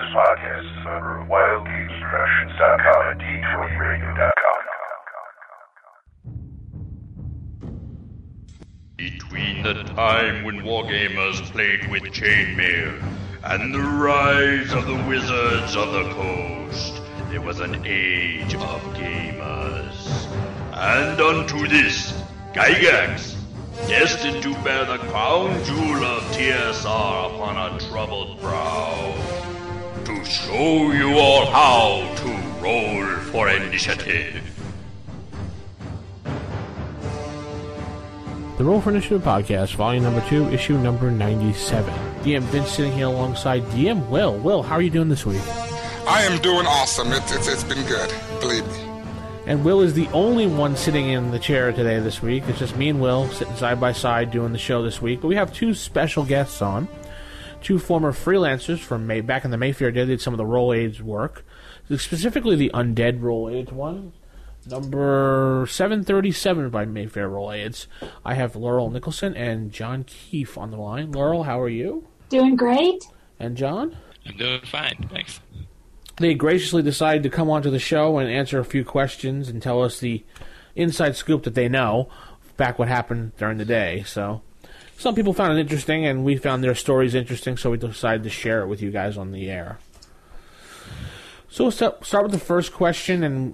podcast is a member of WildGamesProductions.com and D20Radio.com. Between the time when wargamers played with chainmail and the rise of the Wizards of the Coast, there was an age of gamers. And unto this, Gygax, destined to bear the crown jewel of TSR upon a troubled brow, to show you all how to roll for initiative. The Roll for Initiative Podcast, Volume Number 2, Issue Number 97. DM Vince sitting here alongside DM Will. Will, how are you doing this week? I am doing awesome. It's been good, believe me. And Will is the only one sitting in the chair today this week. It's just me and Will sitting side by side doing the show this week. But we have two special guests on. Two former freelancers from back in the Mayfair did some of the Roll Aids work. Specifically the Undead Roll Aids one. Number 737 by Mayfair Roll Aids. I have Laurel Nicholson and John Keefe on the line. Laurel, how are you? Doing great. And John? I'm doing fine, thanks. They graciously decided to come onto the show and answer a few questions and tell us the inside scoop that they know back what happened during the day. So some people found it interesting, and we found their stories interesting, so we decided to share it with you guys on the air. So we'll start with the first question, and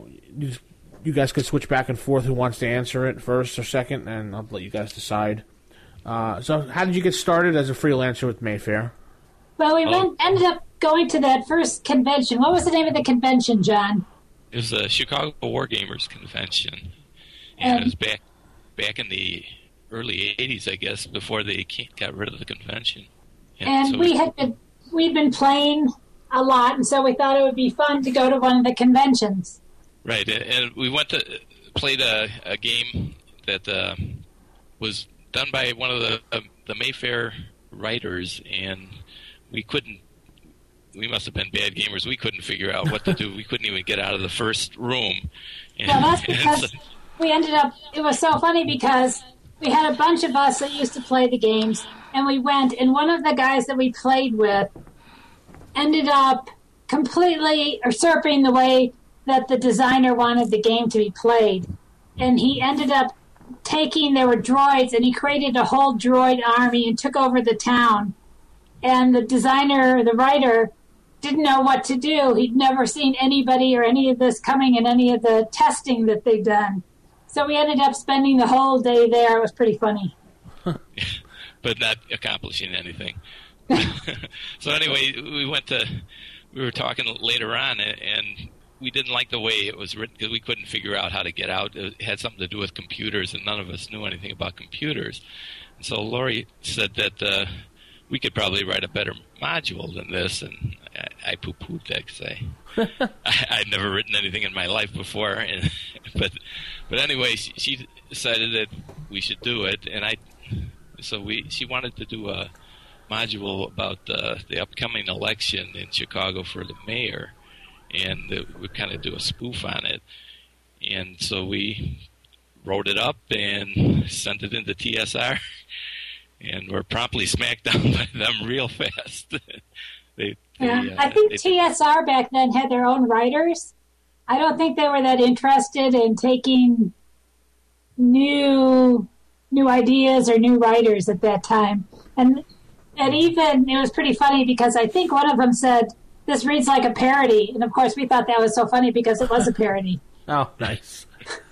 you guys could switch back and forth who wants to answer it first or second, and I'll let you guys decide. So how did you get started as a freelancer with Mayfair? Well, we ended up going to that first convention. What was the name of the convention, John? It was the Chicago Wargamers Convention, and it was back in the early 80s, I guess, before they got rid of the convention. And so we'd been playing a lot, and so we thought it would be fun to go to one of the conventions. Right, and we played a game that was done by one of the Mayfair writers, and we must have been bad gamers. We couldn't figure out what to do. We couldn't even get out of the first room. Well, that's because we ended up, it was so funny because we had a bunch of us that used to play the games, and we went, and one of the guys that we played with ended up completely usurping the way that the designer wanted the game to be played. And he ended up there were droids, and he created a whole droid army and took over the town. And the designer, the writer, didn't know what to do. He'd never seen anybody or any of this coming in any of the testing that they'd done. So we ended up spending the whole day there. It was pretty funny. But not accomplishing anything. So anyway, we were talking later on, and we didn't like the way it was written because we couldn't figure out how to get out. It had something to do with computers, and none of us knew anything about computers. And so Lori said that we could probably write a better module than this, and I poo-pooed that because I'd never written anything in my life before. But anyway, she decided that we should do it, and she wanted to do a module about the upcoming election in Chicago for the mayor, and we'd kind of do a spoof on it. And so we wrote it up and sent it into TSR, and were promptly smacked down by them real fast. I think TSR back then had their own writers. I don't think they were that interested in taking new ideas or new writers at that time. And even, it was pretty funny because I think one of them said, "This reads like a parody." And of course we thought that was so funny because it was a parody. Oh, nice.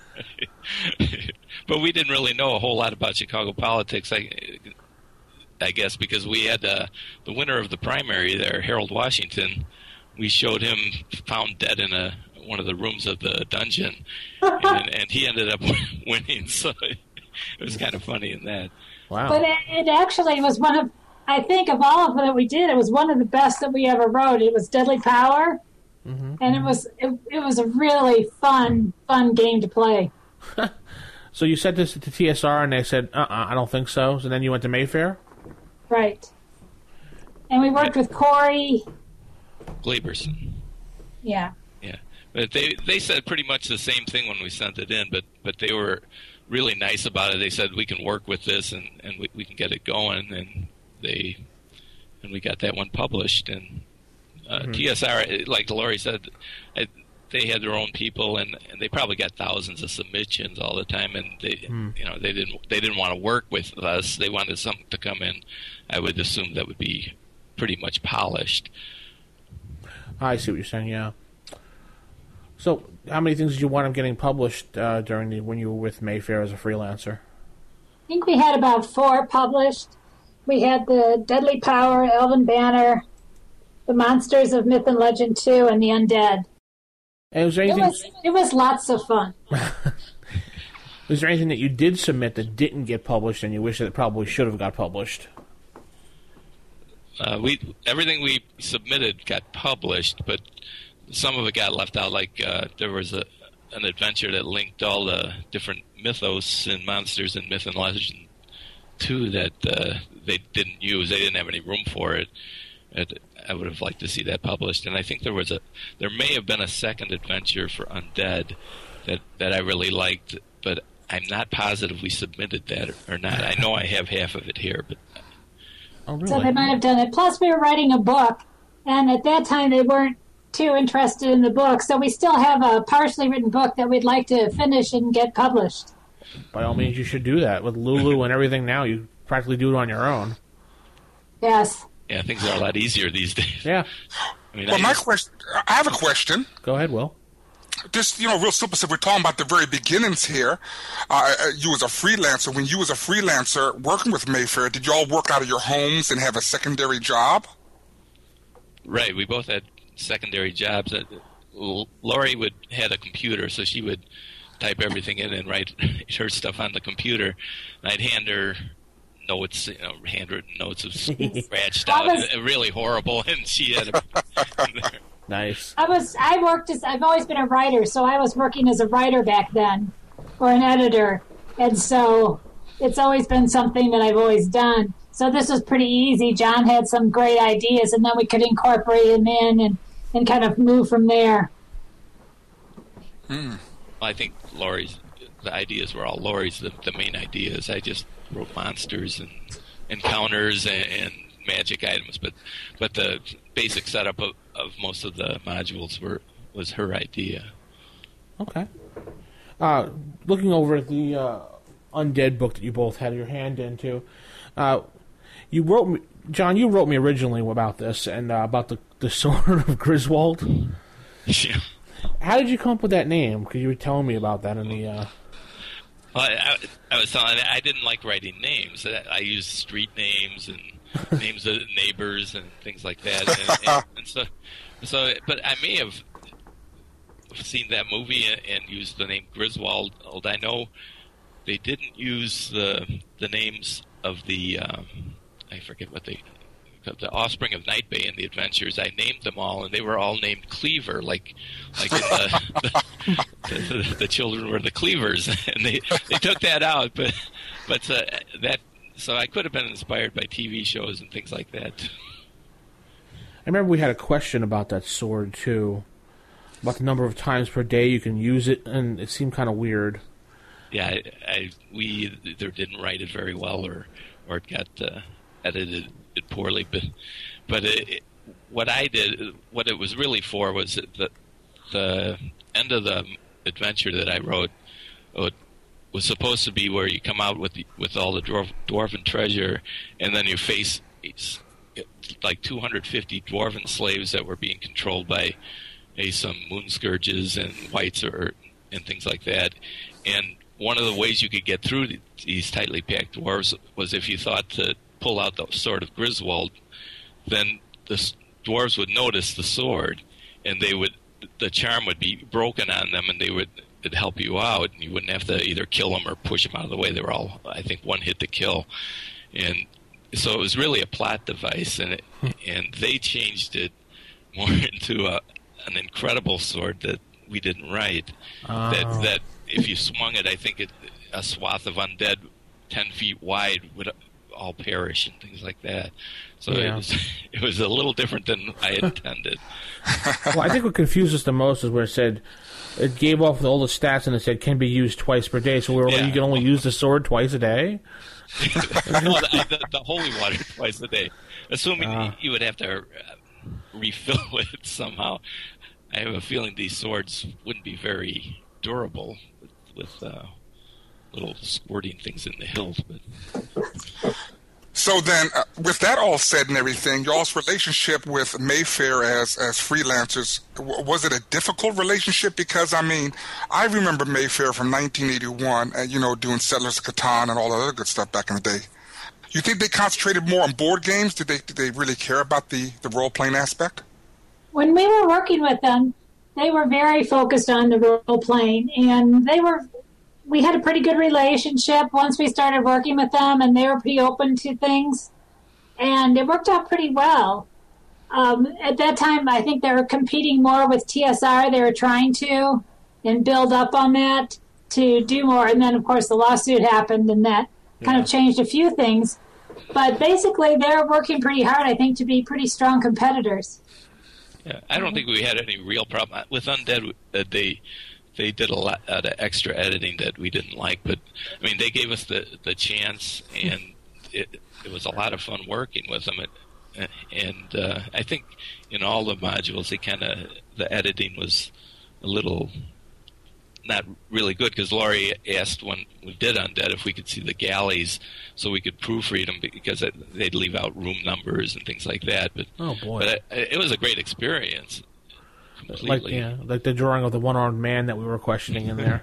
But we didn't really know a whole lot about Chicago politics, I guess, because we had the winner of the primary there, Harold Washington. We showed him found dead in one of the rooms of the dungeon, and he ended up winning. So it was kind of funny in that. Wow. But it actually was one of, I think of all of them that we did, it was one of the best that we ever wrote. It was Deadly Power, and it was a really fun game to play. So you sent this to TSR, and they said, I don't think so. So then you went to Mayfair? Right. And we worked with Corey Glaberson. Yeah. Yeah. But they said pretty much the same thing when we sent it in, but they were really nice about it. They said we can work with this and we can get it going, and we got that one published, and TSR, like Laurie said, they had their own people, and they probably got thousands of submissions all the time, and they didn't want to work with us. They wanted something to come in. I would assume that would be pretty much polished. I see what you're saying. Yeah. So, how many things did you wind up getting published when you were with Mayfair as a freelancer? I think we had about 4 published. We had the Deadly Power, Elven Banner, the Monsters of Myth and Legend 2, and the Undead. And was there anything... It was lots of fun. Was there anything that you did submit that didn't get published and you wish that it probably should have got published? Everything we submitted got published, but some of it got left out. Like there was an adventure that linked all the different mythos and monsters in Myth and Legend 2 that they didn't use. They didn't have any room for it. I would have liked to see that published. And I think there may have been a second adventure for Undead that I really liked, but I'm not positive we submitted that or not. I know I have half of it here, but. Oh, really? So they might have done it. Plus, we were writing a book, and at that time they weren't too interested in the book, so we still have a partially written book that we'd like to finish and get published. By all means, you should do that. With Lulu and everything now, you practically do it on your own. Yes. Yeah, things are a lot easier these days. Yeah. I mean, Well, I have a question. Go ahead, Will. Just, real simple. So we're talking about the very beginnings here. You as a freelancer, when you was a freelancer working with Mayfair, did you all work out of your homes and have a secondary job? Right. We both had secondary jobs. Laurie had a computer, so she would type everything in and write her stuff on the computer. And I'd hand her notes, handwritten notes of scratched out, really horrible, and she had a... Nice. I've always been a writer, so I was working as a writer back then, or an editor, and so it's always been something that I've always done. So this was pretty easy. John had some great ideas, and then we could incorporate them in and kind of move from there. I think the ideas were all Laurie's, the main ideas. I just wrote monsters and encounters and magic items, but the basic setup of most of the modules was her idea. Okay. Looking over at the Undead book that you both had your hand into, you wrote me, John. You wrote me originally about this and about the Sword of Griswold. Yeah. How did you come up with that name? Because you were telling me about that in the. Well, I was telling you, I didn't like writing names. I used street names and names of neighbors and things like that. And so, but I may have seen that movie and used the name Griswold. I know they didn't use the names of the I forget what the offspring of Night Bay and the Adventures. I named them all, and they were all named Cleaver, like the children were the Cleavers, and they took that out. But that, so I could have been inspired by TV shows and things like that. I remember we had a question about that sword too, about the number of times per day you can use it, and it seemed kind of weird. Yeah, we either didn't write it very well, or it got edited poorly. But what I did, what it was really for, was the end of the adventure that I wrote was supposed to be where you come out with all the dwarven treasure, and then you face like 250 dwarven slaves that were being controlled by some moon scourges and whites and things like that. And one of the ways you could get through these tightly packed dwarves was if you thought to pull out the Sword of Griswold, then the dwarves would notice the sword, and the charm would be broken on them, and it'd help you out, and you wouldn't have to either kill them or push them out of the way. They were all, I think, one hit to kill. And so it was really a plot device, and they changed it more into an incredible sword that we didn't write. That if you swung it, I think a swath of undead 10 feet wide would all perish and things like that. So yeah. It was a little different than I intended. Well, I think what confused us the most is where it gave off all the stats and it said can be used twice per day. So you can only use the sword twice a day? The holy water twice a day. Assuming you would have to refill it somehow. I have a feeling these swords wouldn't be very durable with little squirting things in the hills. But So then, with that all said and everything, y'all's relationship with Mayfair as freelancers, was it a difficult relationship? Because, I mean, I remember Mayfair from 1981, doing Settlers of Catan and all that other good stuff back in the day. You think they concentrated more on board games? Did they really care about the role-playing aspect? When we were working with them, they were very focused on the role-playing, and we had a pretty good relationship once we started working with them, and they were pretty open to things, and it worked out pretty well. At that time, I think they were competing more with TSR. They were trying to and build up on that to do more, and then, of course, the lawsuit happened, and that kind of changed a few things. But basically, they're working pretty hard, I think, to be pretty strong competitors. Yeah, I don't think we had any real problem. With Undead, they did a lot of extra editing that we didn't like, but I mean, they gave us the chance, and it was a lot of fun working with them. And I think in all the modules, the editing was a little not really good, because Laurie asked when we did Undead if we could see the galleys so we could proofread them, because they'd leave out room numbers and things like that. But oh boy, but it was a great experience. Completely. Like the drawing of the one-armed man that we were questioning in there.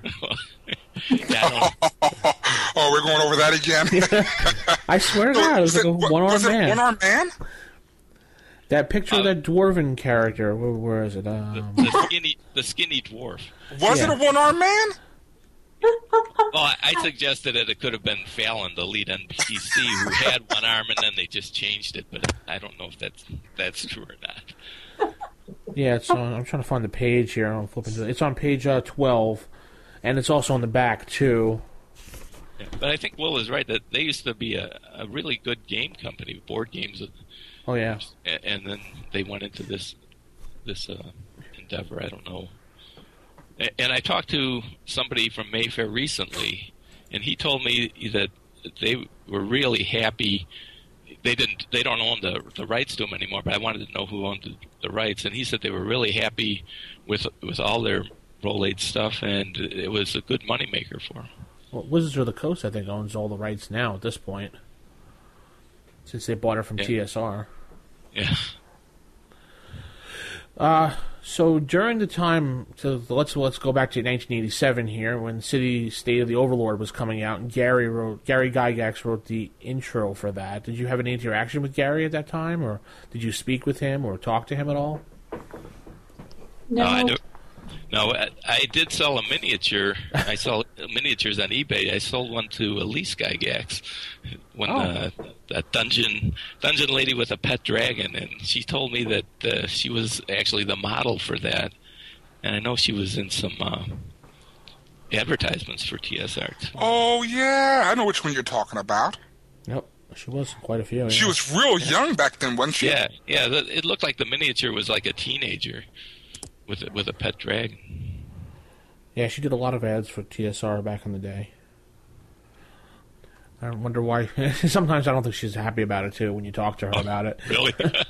Oh, we're going over that again? I swear to God, it was like a one-armed man. Was it one-armed man? That picture of that dwarven character, where is it? The skinny dwarf. Was it a one-armed man? Well, I suggested that it could have been Fallon, the lead NPC, who had one arm, and then they just changed it. But I don't know if that's true or not. Yeah, it's on, I'm trying to find the page here. I'm flipping to it. It's on page 12, and it's also on the back too. Yeah, but I think Will is right that they used to be a really good game company, board games. Oh yeah. And then they went into this endeavor. I don't know. And I talked to somebody from Mayfair recently, and he told me that they were really happy. They don't own the rights to them anymore, but I wanted to know who owned the rights, and he said they were really happy with all their Roll-Aid stuff, and it was a good moneymaker for them. Well, Wizards of the Coast, I think, owns all the rights now at this point, since they bought it from TSR. Yeah. So during the time, so let's go back to 1987 here, when City State of the Overlord was coming out, and Gary Gygax wrote the intro for that. Did you have any interaction with Gary at that time, or did you speak with him or talk to him at all? No, I did sell a miniature. I sell miniatures on eBay. I sold one to Elise Gygax, when that dungeon lady with a pet dragon, and she told me that she was actually the model for that, and I know she was in some advertisements for TSR too. Oh yeah, I know which one you're talking about. Yep, she was quite a few. Yeah. She was real young back then, wasn't she? Yeah. It looked like the miniature was like a teenager with a pet dragon. Yeah, she did a lot of ads for TSR back in the day. I wonder why. Sometimes I don't think she's happy about it too when you talk to her about it. Really?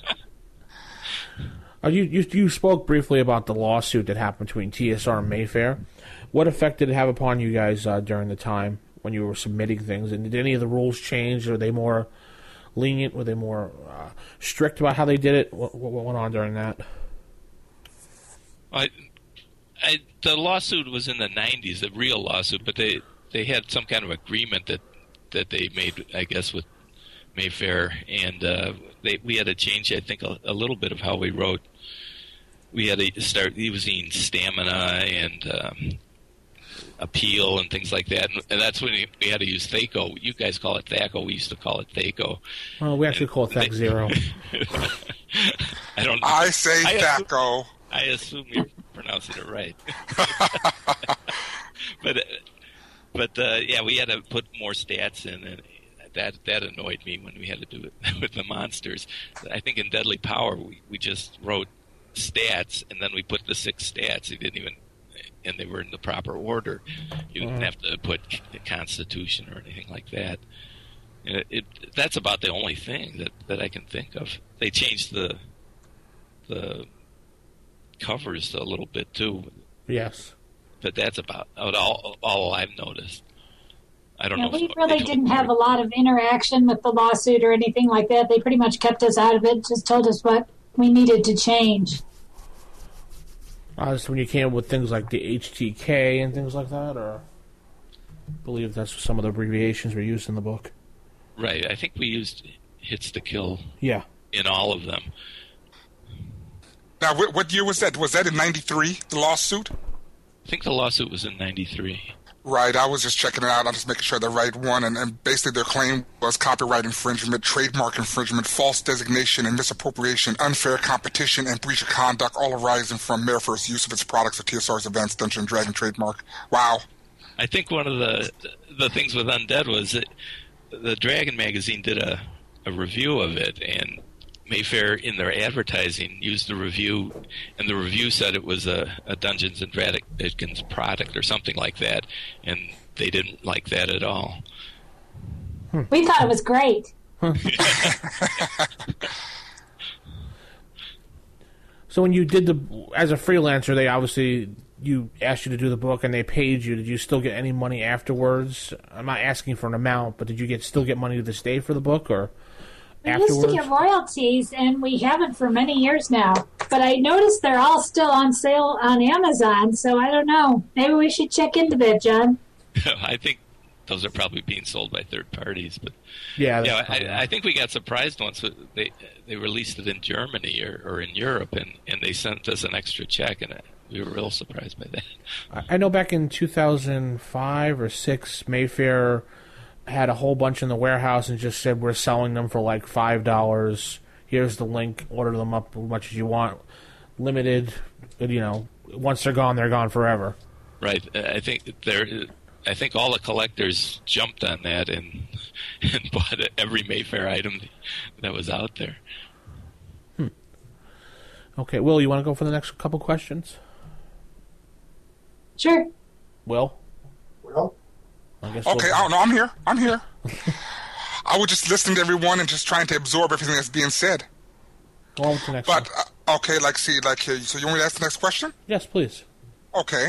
You spoke briefly about the lawsuit that happened between TSR and Mayfair. What effect did it have upon you guys during the time when you were submitting things? And did any of the rules change? Were they more lenient? Were they more strict about how they did it? What went on during that? The lawsuit was in the 90s, the real lawsuit, but they had some kind of agreement that they made, I guess, with Mayfair, and we had to change, I think, a little bit of how we wrote. We had to start using stamina and appeal and things like that, and that's when we had to use Thaco. You guys call it Thaco. We used to call it Thaco. Well, we actually call it Thac Zero. I don't. I say Thaco. I assume you're pronouncing it right. But yeah, we had to put more stats in, and that annoyed me when we had to do it with the monsters. I think in Deadly Power we just wrote stats, and then we put the 6 stats. We didn't even, and they were in the proper order. You didn't have to put the Constitution or anything like that. And that's about the only thing that I can think of. They changed the the covers a little bit too. Yes. But that's about all I've noticed. I don't know. We really didn't have a lot of interaction with the lawsuit or anything like that. They pretty much kept us out of it, just told us what we needed to change. Just when you came up with things like the HTK and things like that, or I believe that's some of the abbreviations were used in the book. Right. I think we used hits to kill. Yeah. In all of them. Now, what year was that? Was that in '93? The lawsuit? I think the lawsuit was in '93. Right, I was just checking it out. I'm just making sure the right one. And basically their claim was copyright infringement, trademark infringement, false designation and misappropriation, unfair competition, and breach of conduct, all arising from Mayfair's use of its products or TSR's Advanced Dungeons & Dragons trademark. Wow. I think one of the things with Undead was that the Dragon magazine did a review of it, and Mayfair, in their advertising, used the review, and the review said it was a Dungeons & Dragons product or something like that, and they didn't like that at all. We thought it was great. So when you did as a freelancer, they obviously, you asked you to do the book and they paid you. Did you still get any money afterwards? I'm not asking for an amount, but did you still get money to this day for the book, or we afterwards? used to get royalties, and we haven't for many years now. But I noticed they're all still on sale on Amazon, so I don't know. Maybe we should check into that, John. I think those are probably being sold by third parties. But yeah, I think we got surprised once they released it in Germany or in Europe, and they sent us an extra check, and we were real surprised by that. I know back in 2005 or 6, Mayfair had a whole bunch in the warehouse and just said, we're selling them for like $5. Here's the link. Order them up as much as you want. Limited, once they're gone forever. Right. I think all the collectors jumped on that and bought every Mayfair item that was out there. Okay, Will, you want to go for the next couple questions? Sure. Will? Okay, no, I'm here. I was just listening to everyone and just trying to absorb everything that's being said. Go on with the next one. Okay, so you want me to ask the next question? Yes, please. Okay.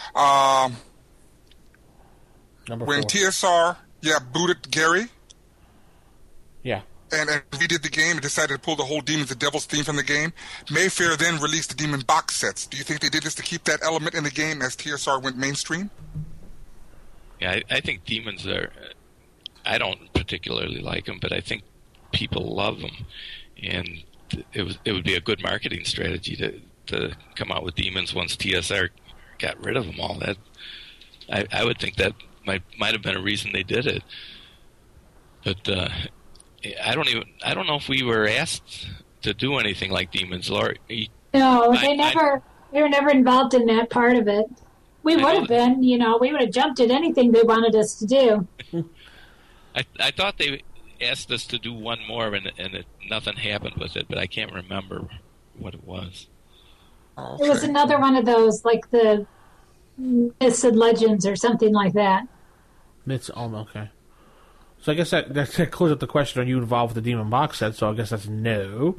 Number when 4. TSR, booted Gary. Yeah. And redid the game and decided to pull the whole Demons of Devils theme from the game. Mayfair then released the Demon box sets. Do you think they did this to keep that element in the game as TSR went mainstream? Yeah, I think Demons are... I don't particularly like them, but I think people love them. And it would be a good marketing strategy to come out with Demons once TSR got rid of them all. That I would think that might have been a reason they did it. But I don't know if we were asked to do anything like Demons. Laura, no, we were never involved in that part of it. We would have been, we would have jumped at anything they wanted us to do. I thought they asked us to do one more, and nothing happened with it, but I can't remember what it was. Okay. It was another one of those, like the Myths and Legends or something like that. Myths, okay. So I guess that closes up the question, are you involved with the Demon box set? So I guess that's no.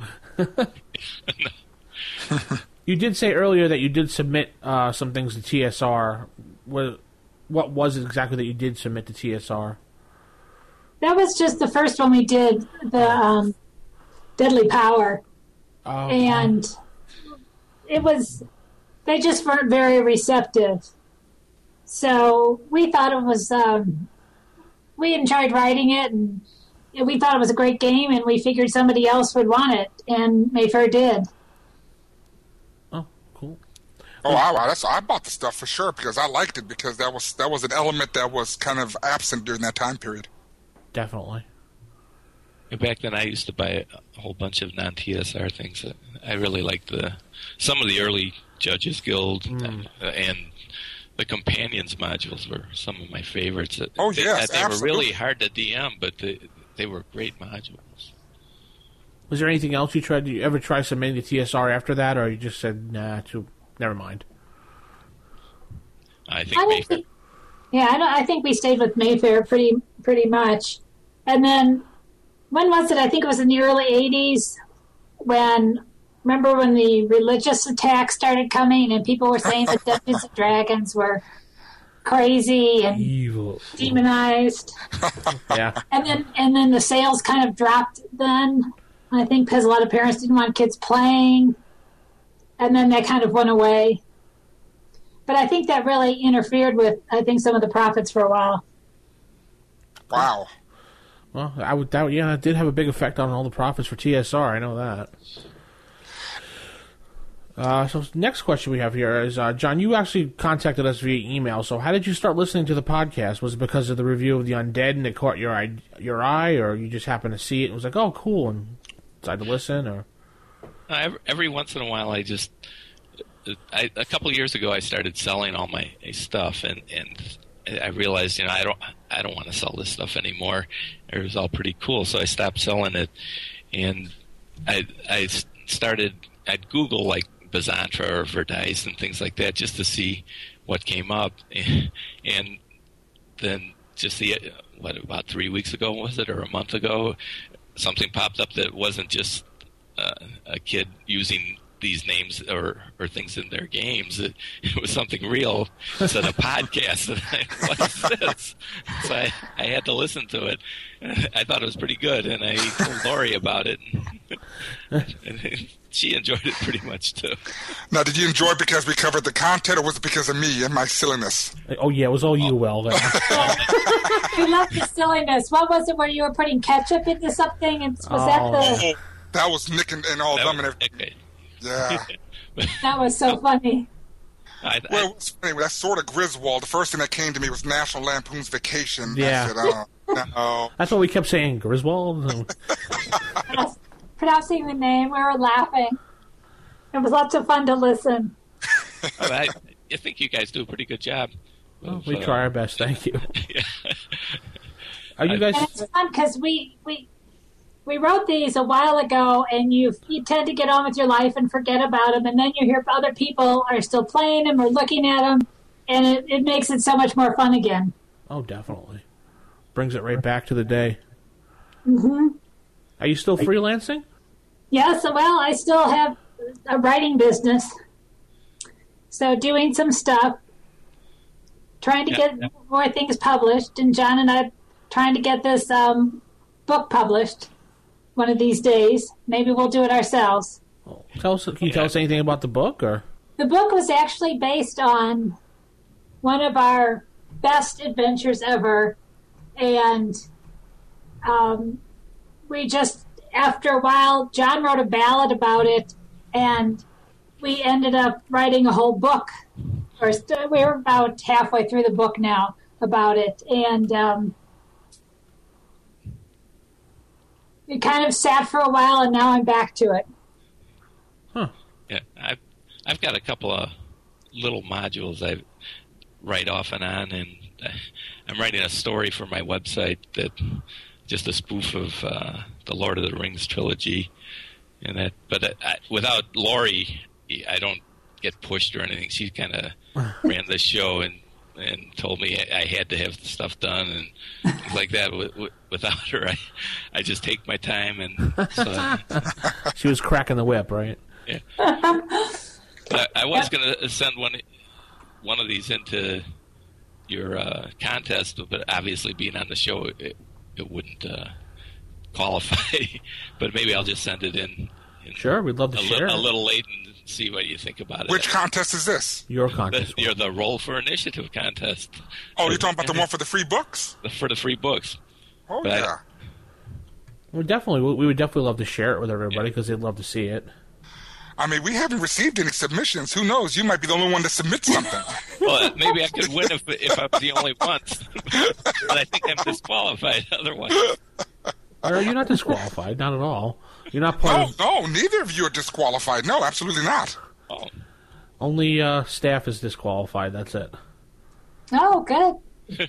You did say earlier that you did submit some things to TSR. What was it exactly that you did submit to TSR? That was just the first one we did, the Deadly Power. And they just weren't very receptive. So we thought it was, we enjoyed writing it, and we thought it was a great game, and we figured somebody else would want it, and Mayfair did. Oh, cool. Oh, I bought the stuff for sure because I liked it, because that was an element that was kind of absent during that time period. Definitely. Back then, I used to buy a whole bunch of non-TSR things. I really liked some of the early Judges Guild, and the Companions modules were some of my favorites. Oh, yes, they were really hard to DM, but they were great modules. Was there anything else you tried? Did you ever try submitting to TSR after that, or you just said, nah, never mind? I think Mayfair. I think we stayed with Mayfair pretty much. And then, when was it? I think it was in the early 80s when remember when the religious attacks started coming and people were saying that Dungeons and Dragons were crazy and evil, demonized. Yeah. And then the sales kind of dropped then, I think, because a lot of parents didn't want kids playing. And then that kind of went away. But I think that really interfered with, I think, some of the profits for a while. Wow. Well, I would doubt. Yeah, it did have a big effect on all the profits for TSR. I know that. So next question we have here is, John, you actually contacted us via email. So how did you start listening to the podcast? Was it because of the review of The Undead and it caught your eye, or you just happened to see it and was like, oh, cool, and decided to listen? Or every once in a while, a couple of years ago, I started selling all my stuff, and I realized, I don't want to sell this stuff anymore. It was all pretty cool, so I stopped selling it, and I started. I'd Google like Bizantra or Verdice and things like that just to see what came up, and then just about 3 weeks ago was it, or a month ago, something popped up that wasn't just a kid using these names or things in their games. It was something real. It said a podcast. And what is this? So I had to listen to it. I thought it was pretty good, and I told Lori about it. And she enjoyed it pretty much, too. Now, did you enjoy it because we covered the content, or was it because of me and my silliness? Oh, yeah, it was all you, Will. We love the silliness. What was it where you were putting ketchup into something? And was that the... That was Nick and all of them. And everything. Yeah. That was so funny. Well, it was funny. That's sort of Griswold. The first thing that came to me was National Lampoon's Vacation. Yeah. I said, no. That's what we kept saying, Griswold. Pronouncing the name, we were laughing. It was lots of fun to listen. I think you guys do a pretty good job. We try our best. Thank you. Yeah. Are you guys? And it's fun because we wrote these a while ago, and you tend to get on with your life and forget about them, and then you hear other people are still playing them or looking at them, and it makes it so much more fun again. Oh, definitely. Brings it right back to the day. Mm-hmm. Are you still freelancing? Yes, well, I still have a writing business. So doing some stuff, trying to get more things published, and John and I trying to get this book published one of these days. Maybe we'll do it ourselves. Oh, can you tell us anything about the book? Or the book was actually based on one of our best adventures ever, and we just, after a while, John wrote a ballad about it, and we ended up writing a whole book. We're about halfway through the book now about it, and it kind of sat for a while, and now I'm back to it. Huh. Yeah, I've got a couple of little modules I write off and on, and I'm writing a story for my website that just a spoof of the Lord of the Rings trilogy, and that. But without Lori, I don't get pushed or anything. She kind of ran the show and told me I had to have the stuff done and things like that. Without her, I just take my time, and so, she was cracking the whip, right? Yeah. I was going to send one of these into your contest, but obviously being on the show, it wouldn't qualify. But maybe I'll just send it in. Sure, we'd love to share a little late and see what you think about it. Which contest is this? Your contest. You're the Roll for Initiative contest. Oh, you're talking about the one for the free books? For the free books. Oh, but yeah. We would definitely love to share it with everybody because they'd love to see it. I mean, we haven't received any submissions. Who knows? You might be the only one to submit something. Well, maybe I could win if I'm the only one. But I think I'm disqualified otherwise. You're not disqualified, not at all. You're not part of... No, neither of you are disqualified. No, absolutely not. Oh. Only staff is disqualified, that's it. Oh, good.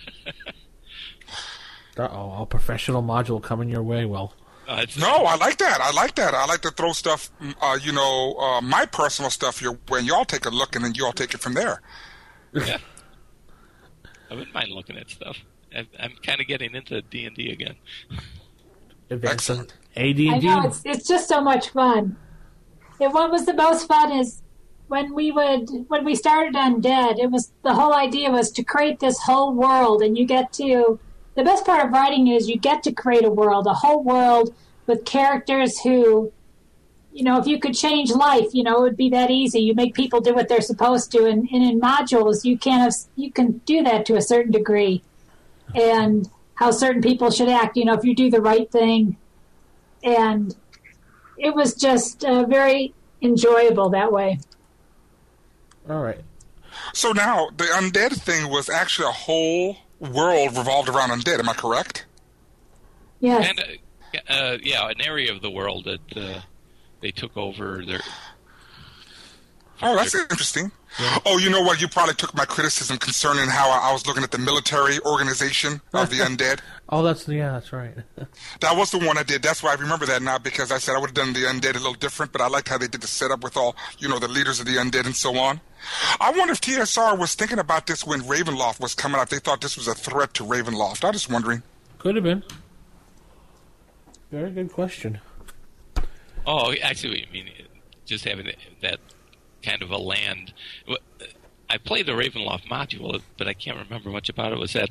Uh-oh, a professional module coming your way, Will. No, I like that. I like to throw stuff, my personal stuff your way, and y'all take a look, and then you all take it from there. Yeah. I wouldn't mind looking at stuff. I'm kind of getting into D&D again. Excellent. AD&D. I know, it's just so much fun. what was the most fun is when we started Undead, it was the whole idea was to create this whole world, and you get to the best part of writing is you get to create a whole world with characters who, if you could change life, it would be that easy. You make people do what they're supposed to, and in modules you can do that to a certain degree, and how certain people should act. If you do the right thing, and it was just very enjoyable that way. All right. So now, the Undead thing was actually a whole world revolved around Undead, am I correct? Yes. And, an area of the world that they took over their... Oh, that's interesting. Yeah. Oh, you know what? You probably took my criticism concerning how I was looking at the military organization of the Undead. Oh, that's right. That was the one I did. That's why I remember that now, because I said I would have done the Undead a little different, but I liked how they did the setup with all, the leaders of the Undead and so on. I wonder if TSR was thinking about this when Ravenloft was coming out. They thought this was a threat to Ravenloft. I'm just wondering. Could have been. Very good question. Oh, actually, I mean, just having that kind of a land. I played the Ravenloft module, but I can't remember much about it. Was that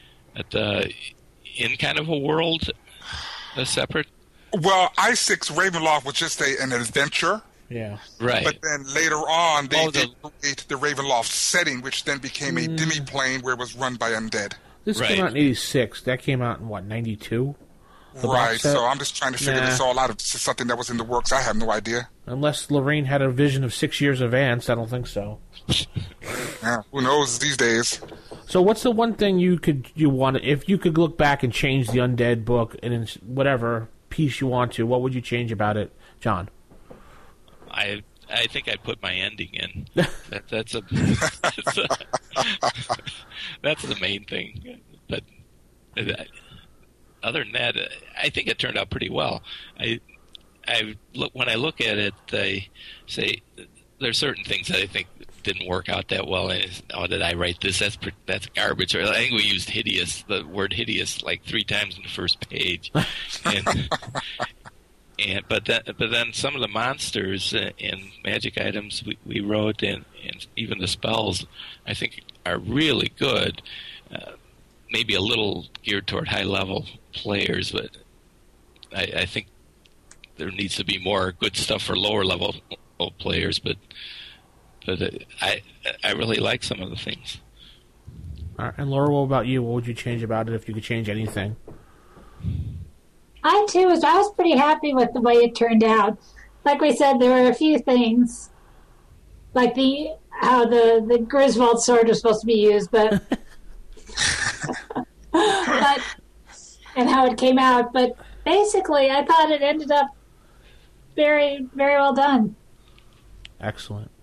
in kind of a world, separate? Well, I6 Ravenloft was just an adventure. Yeah. Right. But then later on, they did create the Ravenloft setting, which then became a demi-plane where it was run by Undead. This came out in 86. That came out in, 92? Right, so I'm just trying to figure this all out. If this is something that was in the works, I have no idea. Unless Lorraine had a vision of 6 years advance, I don't think so. Yeah, who knows these days? So what's the one thing you want, if you could look back and change the Undead book and in whatever piece you want to, what would you change about it, John? I think I'd put my ending in. That's the main thing. But other than that, I think it turned out pretty well. When I look at it, I say there's certain things that I think didn't work out that well. And did I write this? That's garbage. Or I think we used hideous, the word hideous, like 3 times in the first page. But then some of the monsters and magic items we wrote, and even the spells, I think are really good. Maybe a little geared toward high-level players, but I think there needs to be more good stuff for lower-level players. But I really like some of the things. All right, and Laura, what about you? What would you change about it if you could change anything? I was pretty happy with the way it turned out. Like we said, there were a few things, like how the Griswold sword was supposed to be used, but and how it came out. But basically, I thought it ended up very, very well done. Excellent.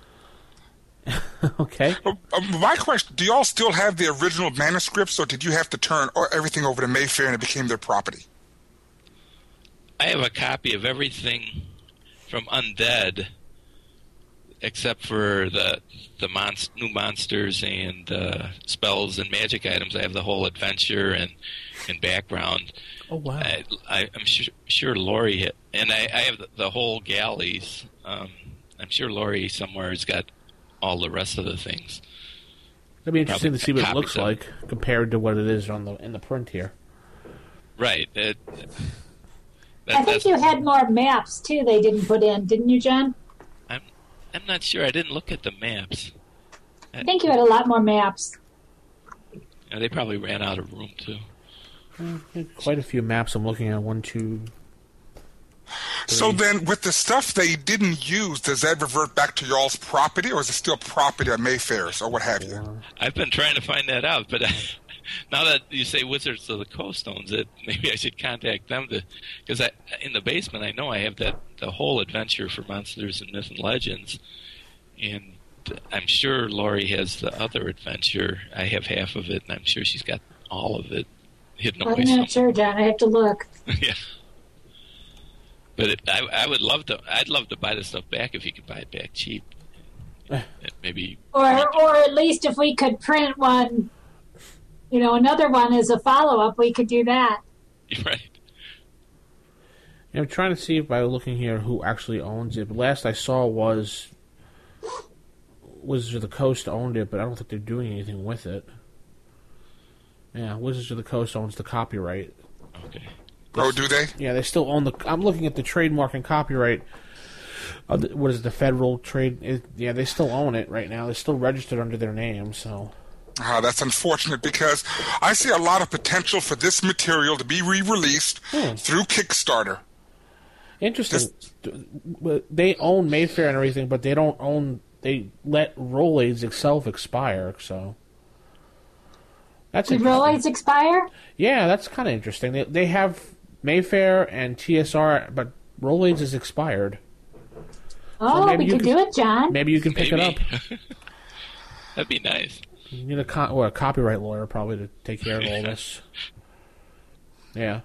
Okay. My question, do y'all still have the original manuscripts, or did you have to turn everything over to Mayfair and it became their property? I have a copy of everything from Undead, except for the new monsters and spells and magic items. I have the whole adventure and background. Oh, wow. I'm sure Laurie and I have the whole galleys. I'm sure Laurie somewhere has got all the rest of the things. It'd be interesting to see what it looks like compared to what it is in the print here. Right. I think you had more maps too. They didn't put in, didn't you, John? I'm not sure. I didn't look at the maps. I think you had a lot more maps. Yeah, they probably ran out of room too. Quite a few maps. I'm looking at 1, 2. 3. So then, with the stuff they didn't use, does that revert back to y'all's property, or is it still property of Mayfair's, or what have you? I've been trying to find that out, but now that you say Wizards of the Coast owns it, maybe I should contact them because in the basement I know I have the whole adventure for Monsters and Myth and Legends, and I'm sure Laurie has the other adventure. I have half of it, and I'm sure she's got all of it hidden away somewhere. I'm not sure, John. I have to look. Yeah. But I would love to. I'd love to buy the stuff back if you could buy it back cheap. Maybe. Or at least if we could print one, another one as a follow-up, we could do that. Right. I'm trying to see if by looking here who actually owns it. But last I saw was Wizards of the Coast owned it, but I don't think they're doing anything with it. Yeah, Wizards of the Coast owns the copyright. Okay. Oh, do they? Yeah, they still own the... I'm looking at the trademark and copyright. What is it, the Federal Trade... Yeah, they still own it right now. They're still registered under their name, so... That's unfortunate because I see a lot of potential for this material to be re-released through Kickstarter. Interesting. They own Mayfair and everything, but they don't own... They let Rolaids itself expire, so... Did Rolaids expire? Yeah, that's kind of interesting. They have Mayfair and TSR, but Rolaids is expired. Oh, so we could do it, John. Maybe you can pick it up. That'd be nice. You need a copyright lawyer probably to take care of all this. Yeah.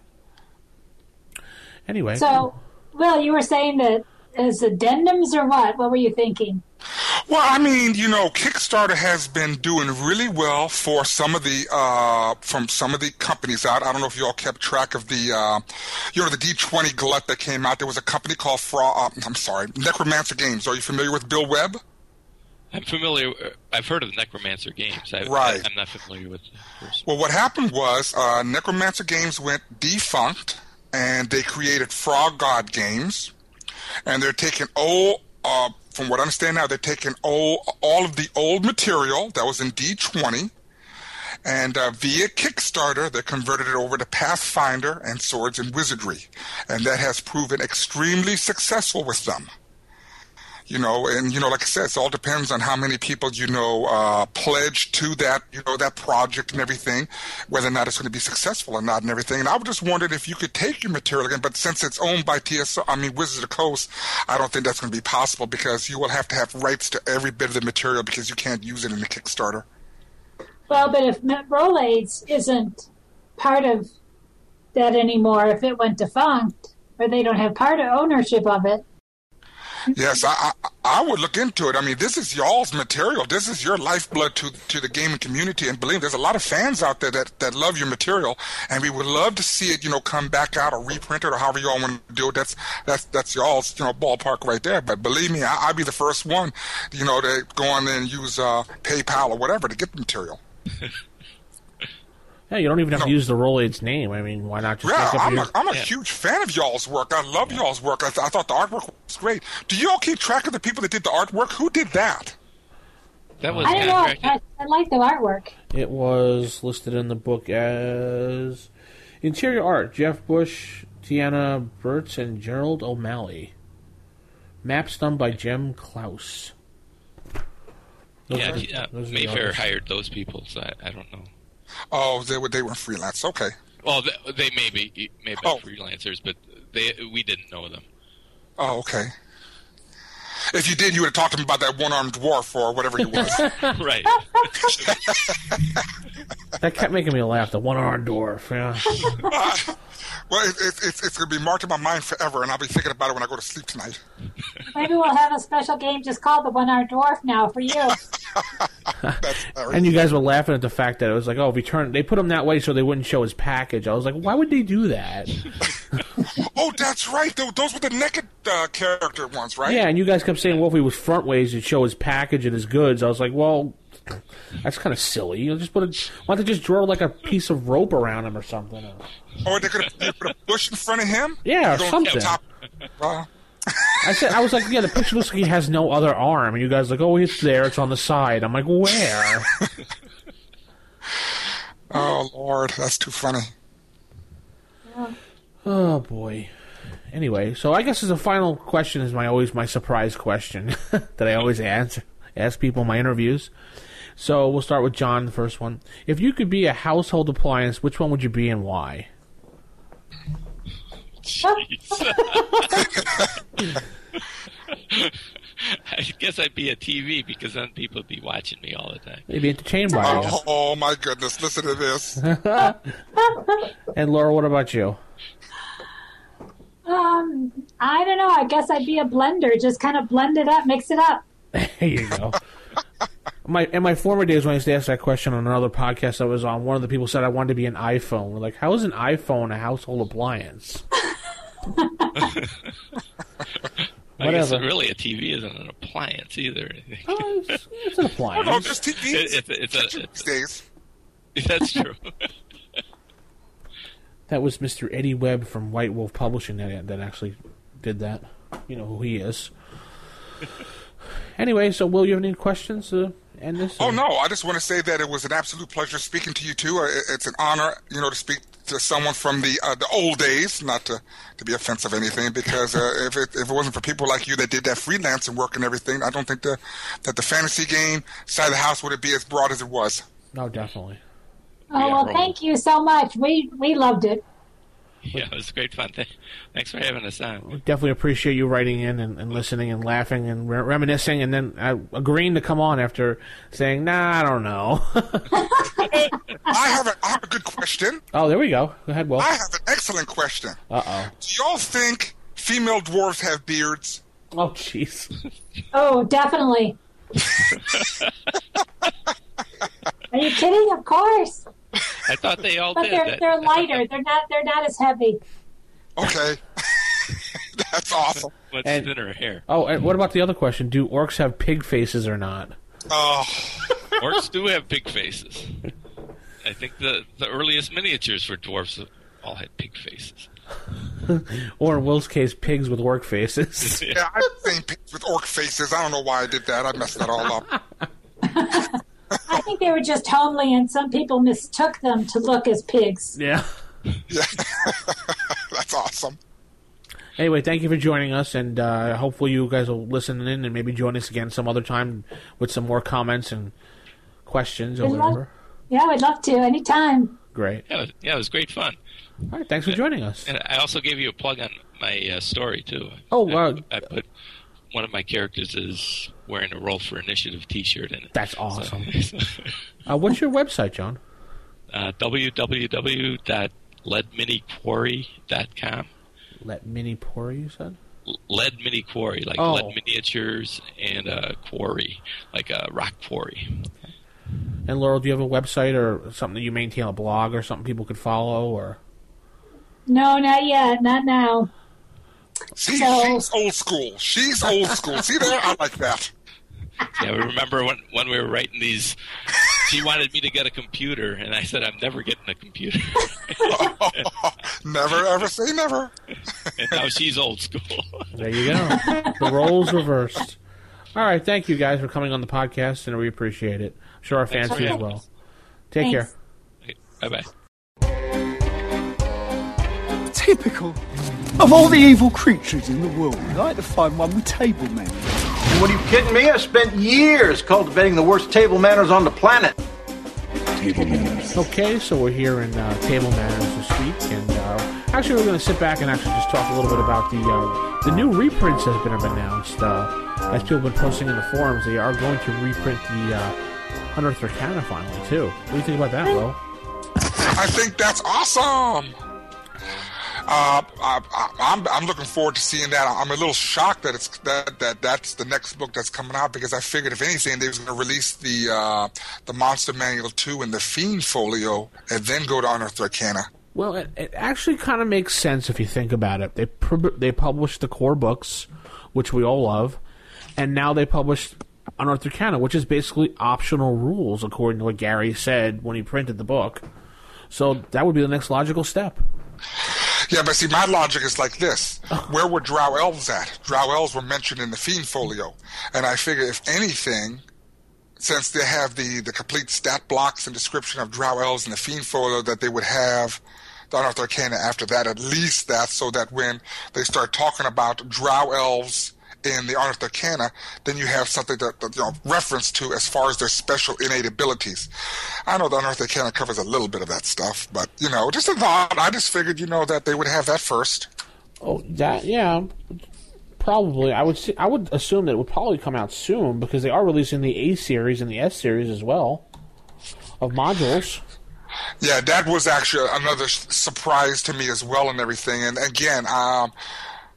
Anyway. So, Will, you were saying that as addendums or what? What were you thinking? Well, I mean, Kickstarter has been doing really well for some of the from some of the companies out. I don't know if you all kept track of the the D20 glut that came out. There was a company called Necromancer Games. Are you familiar with Bill Webb? I'm familiar. I've heard of Necromancer Games. Right. I'm not familiar with the person. Well, what happened was Necromancer Games went defunct, and they created Frog God Games, and they're taking from what I understand now, they're taking all of the old material that was in D20, and via Kickstarter, they converted it over to Pathfinder and Swords and Wizardry, and that has proven extremely successful with them. Like I said, it all depends on how many people, pledge to that, that project and everything, whether or not it's going to be successful or not and everything. And I was just wondering if you could take your material again, but since it's owned by Wizards of the Coast, I don't think that's going to be possible because you will have to have rights to every bit of the material because you can't use it in the Kickstarter. Well, but if Rolaids isn't part of that anymore, if it went defunct, or they don't have part of ownership of it, yes, I would look into it. I mean, this is y'all's material. This is your lifeblood to the gaming community. And believe me, there's a lot of fans out there that love your material, and we would love to see it, come back out or reprint it or however y'all want to do it. That's y'all's, ballpark right there. But believe me, I'd be the first one, to go on there and use PayPal or whatever to get the material. Yeah, you don't even have to use the Rolaids name. I mean, why not just I'm a huge fan of y'all's work. I love y'all's work. I thought the artwork was great. Do you all keep track of the people that did the artwork? Who did that? That was I don't know. I like the artwork. It was listed in the book as interior art, Jeff Bush, Tiana Burtz, and Gerald O'Malley. Maps done by Jem Klaus. Mayfair hired those people, so I don't know. Oh, they were freelance. Okay. Well, they may be freelancers, but we didn't know them. Oh, okay. If you did, you would have talked to him about that one-armed dwarf or whatever he was. Right. That kept making me laugh. The one-armed dwarf. Yeah. Well, it's going to be marked in my mind forever, and I'll be thinking about it when I go to sleep tonight. Maybe we'll have a special game just called the One-Armed Dwarf now for you. And you guys were laughing at the fact that it was like, oh, they put him that way so they wouldn't show his package. I was like, why would they do that? Oh, that's right. Those were the naked character ones, right? Yeah, and you guys kept saying, well, if he was front ways, you'd show his package and his goods. I was like, well, that's kind of silly. You just why don't they just draw like a piece of rope around him or something? Or they could have put a bush in front of him? Yeah, or something. I was like, yeah, the picture looks like he has no other arm. And you guys are like, oh, it's there. It's on the side. I'm like, where? Oh, Lord. That's too funny. Oh, boy. Anyway, so I guess as a final question is my surprise question that I always ask people in my interviews. So we'll start with John, the first one. If you could be a household appliance, which one would you be and why? I guess I'd be a TV because then people would be watching me all the time. You'd be entertained by it. Oh, my goodness. Listen to this. And Laura, what about you? I don't know. I guess I'd be a blender. Just kind of blend it up, mix it up. There you go. In my former days when I used to ask that question on another podcast I was on, one of the people said I wanted to be an iPhone. We're like, how is an iPhone a household appliance? I guess Whatever. really a TV isn't an appliance either. It's an appliance. Oh, no, just TVs. It's these days. That's true. That was Mr. Eddie Webb from White Wolf Publishing that actually did that. You know who he is. Anyway, so Will, you have any questions to end this? Oh, no, I just want to say that it was an absolute pleasure speaking to you, too. It's an honor, to speak to someone from the old days, not to be offensive or anything, because if it wasn't for people like you that did that freelancing work and everything, I don't think that the fantasy game side of the house would be as broad as it was. No, definitely. Oh, well, thank you so much. We loved it. Yeah, it was great fun. Thanks for having us on. We definitely appreciate you writing in and listening and laughing and reminiscing and then agreeing to come on after saying, nah, I don't know. I have a good question. Oh, there we go. Go ahead, Will. I have an excellent question. Uh-oh. Do y'all think female dwarves have beards? Oh, jeez. Oh, definitely. Are you kidding? Of course. I thought they all But did. they're lighter. They're not as heavy. Okay. That's awesome. Much And- thinner hair. Oh, and what about the other question? Do orcs have pig faces or not? Oh, Orcs do have pig faces. I think the earliest miniatures for dwarfs all had pig faces. Or in Will's case, pigs with orc faces. yeah, I've seen pigs with orc faces. I don't know why I did that. I messed that all up. I think they were just homely, and some people mistook them to look as pigs. Yeah. Yeah. That's awesome. Anyway, thank you for joining us, and hopefully you guys will listen in and maybe join us again some other time with some more comments and questions or whatever. Yeah, we'd love to. Anytime. Great. Yeah, it was great fun. All right, thanks for joining us. And I also gave you a plug on my story, too. Oh, I put one of my characters is wearing a Roll for Initiative T-shirt in it. That's awesome. So, What's your website, John? www.leadminiquarry.com. Let Mini Pour, you said? Lead Mini Quarry, like Oh. lead miniatures, and a quarry, like a rock quarry. And Laurel, do you have a website or something that you maintain, a blog or something people could follow? Or No, not yet. Not now. See, So- she's old school. She's old school. See there? I like that. Yeah, remember when we were writing these, she wanted me to get a computer, and I said, I'm never getting a computer. Never ever say never. And now she's old school. There you go. The roles reversed. All right, thank you guys for coming on the podcast, and we appreciate it. I'm sure our fans Thanks do for as having well. us. Take Thanks. care. Bye-bye. Typical. Of all the evil creatures in the world, I like to find one with table manners. What, are you kidding me? I spent years cultivating the worst table manners on the planet. Table manners. Okay, so we're here in Table Manners this week, and actually we're going to sit back and actually just talk a little bit about the new reprints that have been announced. As people have been posting in the forums, they are going to reprint the Unearthed Arcana finally, too. What do you think about that, Will? I think that's awesome. I'm looking forward to seeing that. I'm a little shocked that that's the next book that's coming out, because I figured if anything they was going to release the Monster Manual 2 and the Fiend Folio and then go to Unearthed Arcana. Well, it actually kind of makes sense if you think about it. They published the core books, which we all love, and now they published Unearthed Arcana, which is basically optional rules, according to what Gary said when he printed the book. So that would be the next logical step. Yeah, but see, my logic is like this. Where were Drow Elves at? Drow Elves were mentioned in the Fiend Folio. And I figure if anything, since they have the complete stat blocks and description of Drow Elves in the Fiend Folio, that they would have the Unearthed Arcana after that, at least that, so that when they start talking about Drow Elves in the Unearthed Arcana, then you have something that reference to as far as their special innate abilities. I know the Unearthed Arcana covers a little bit of that stuff, but, just a thought. I just figured, that they would have that first. Oh, yeah, probably. I would assume that it would probably come out soon, because they are releasing the A series and the S series as well of modules. Yeah, that was actually another surprise to me as well and everything. And again,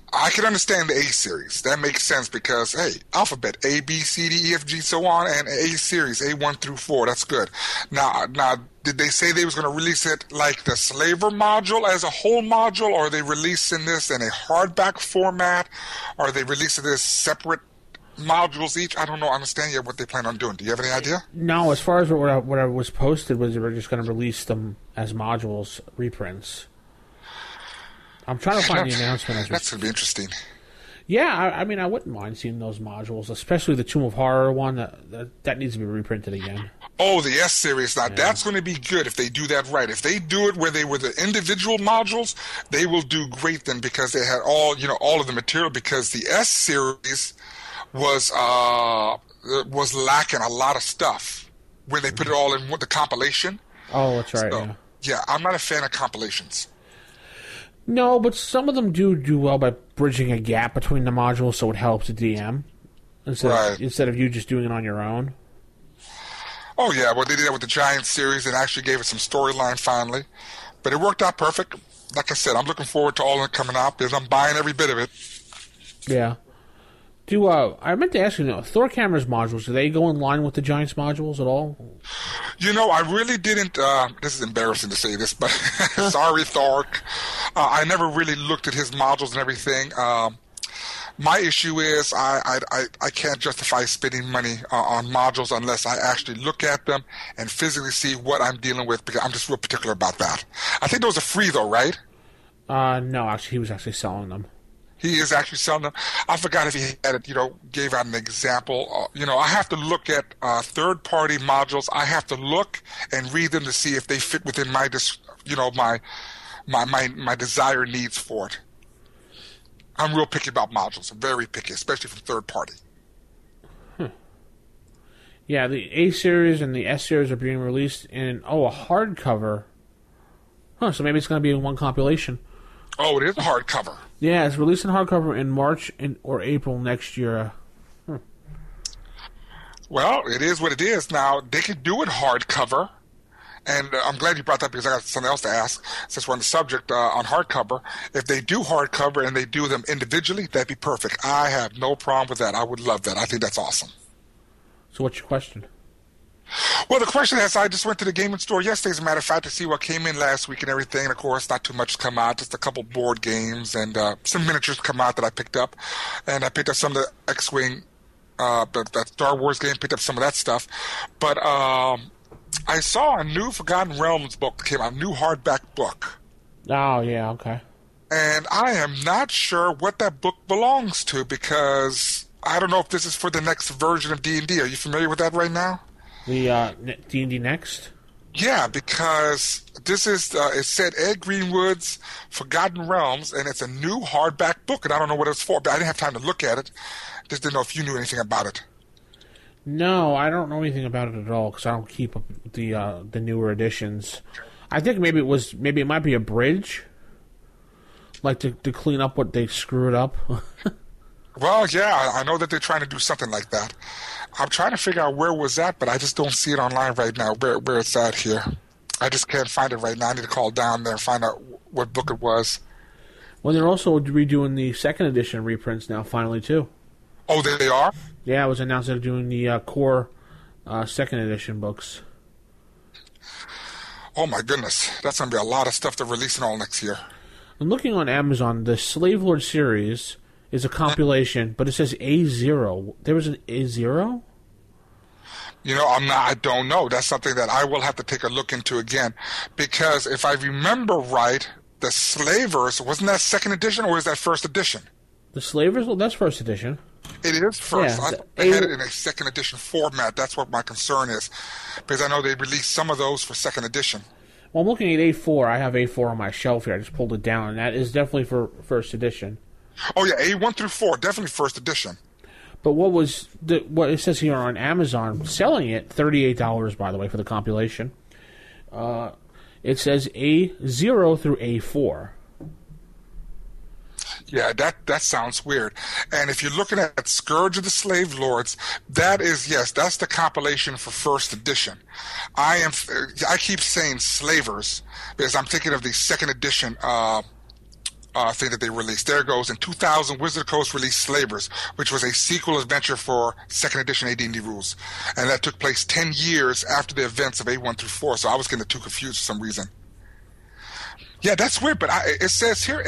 I can understand the A series. That makes sense because, hey, alphabet, A, B, C, D, E, F, G, so on, and A series, A1 through 4. That's good. Now, did they say they was going to release it like the Slaver module as a whole module, or are they releasing this in a hardback format, or are they releasing this separate modules each? I don't know. Understand yet what they plan on doing. Do you have any idea? No, as far as what I was posted was they were just going to release them as modules, reprints. I'm trying to find the announcement. That's going to be interesting. Yeah, I mean, I wouldn't mind seeing those modules, especially the Tomb of Horror one. That needs to be reprinted again. Oh, the S series. Now, that's going to be good if they do that right. If they do it where they were the individual modules, they will do great then because they had all of the material, because the S series was lacking a lot of stuff when they put it all in the compilation. Oh, that's right. So, yeah, I'm not a fan of compilations. No, but some of them do well by bridging a gap between the modules, so it helps the DM instead of you just doing it on your own. Oh yeah, well they did that with the Giant series and actually gave it some storyline finally, but it worked out perfect. Like I said, I'm looking forward to all of it coming out because I'm buying every bit of it. Yeah. I meant to ask you, Thor Cameras modules, do they go in line with the Giants modules at all? I really didn't, this is embarrassing to say this, but sorry, Thor. I never really looked at his modules and everything. My issue is I can't justify spending money on modules unless I actually look at them and physically see what I'm dealing with, because I'm just real particular about that. I think those are free though, right? No, actually, he was actually selling them. He is actually selling them. I forgot if he had it, gave out an example. I have to look at third-party modules. I have to look and read them to see if they fit within my desired needs for it. I'm real picky about modules. I'm very picky, especially from third-party. Yeah, the A series and the S series are being released in a hardcover. So maybe it's going to be in one compilation. Oh, it is a hardcover. Yeah, it's released in hardcover in March or April next year. Well, it is what it is. Now, they could do it hardcover, and I'm glad you brought that because I got something else to ask since we're on the subject on hardcover. If they do hardcover and they do them individually, that'd be perfect. I have no problem with that. I would love that. I think that's awesome. So what's your question? Well, the question is, I just went to the gaming store yesterday, as a matter of fact, to see what came in last week and everything. And, of course, not too much come out, just a couple board games and some miniatures come out that I picked up. And I picked up some of the X-Wing, that Star Wars game, picked up some of that stuff. But I saw a new Forgotten Realms book that came out, a new hardback book. Oh, yeah, okay. And I am not sure what that book belongs to because I don't know if this is for the next version of D&D. Are you familiar with that right now? The D&D Next? Yeah, because this is, it said Ed Greenwood's Forgotten Realms, and it's a new hardback book, and I don't know what it's for, but I didn't have time to look at it. Just didn't know if you knew anything about it. No, I don't know anything about it at all, because I don't keep up with the newer editions. I think maybe it might be a bridge, like to clean up what they screwed up. Well, yeah, I know that they're trying to do something like that. I'm trying to figure out where it was at, but I just don't see it online right now, where it's at here. I just can't find it right now. I need to call down there and find out what book it was. Well, they're also redoing the second edition reprints now, finally, too. Oh, they are? Yeah, it was announced they're doing the core second edition books. Oh, my goodness. That's going to be a lot of stuff they're releasing all next year. I'm looking on Amazon. The Slave Lord series is a compilation, but it says A0. There was an A0? I don't know. That's something that I will have to take a look into again. Because if I remember right, the Slavers, wasn't that second edition or is that first edition? The Slavers? Well, that's first edition. It is first. Yeah, I had it in a second edition format. That's what my concern is. Because I know they released some of those for second edition. Well, I'm looking at A4. I have A4 on my shelf here. I just pulled it down, and that is definitely for first edition. Oh, yeah, A1 through 4, definitely first edition. But what it says here on Amazon, selling it, $38, by the way, for the compilation. It says A0 through A4. Yeah, that sounds weird. And if you're looking at Scourge of the Slave Lords, that's the compilation for first edition. I keep saying Slavers because I'm thinking of the second edition thing that they released. There it goes. In 2000, Wizard of the Coast released Slavers, which was a sequel adventure for second edition AD&D rules. And that took place 10 years after the events of A1 through 4, so I was getting the two confused for some reason. Yeah, that's weird, but it says here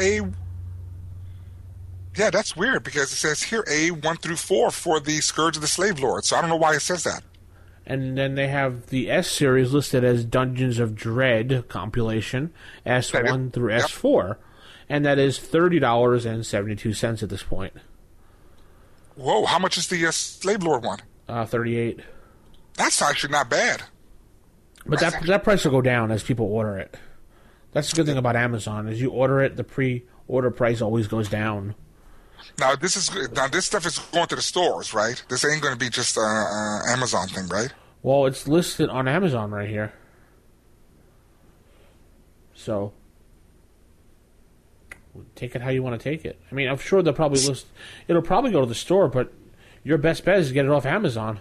Yeah, that's weird, because it says here A1 through 4 for the Scourge of the Slave Lord, so I don't know why it says that. And then they have the S series listed as Dungeons of Dread compilation, S1 through S4. And that is $30.72 at this point. Whoa, how much is the Slave Lord one? $38. That's actually not bad. But that price will go down as people order it. That's the good thing about Amazon. As you order it, the pre-order price always goes down. Now this stuff is going to the stores, right? This ain't going to be just an Amazon thing, right? Well, it's listed on Amazon right here. So, take it how you want to take it. I mean, I'm sure they'll probably it'll probably go to the store, but your best bet is to get it off Amazon.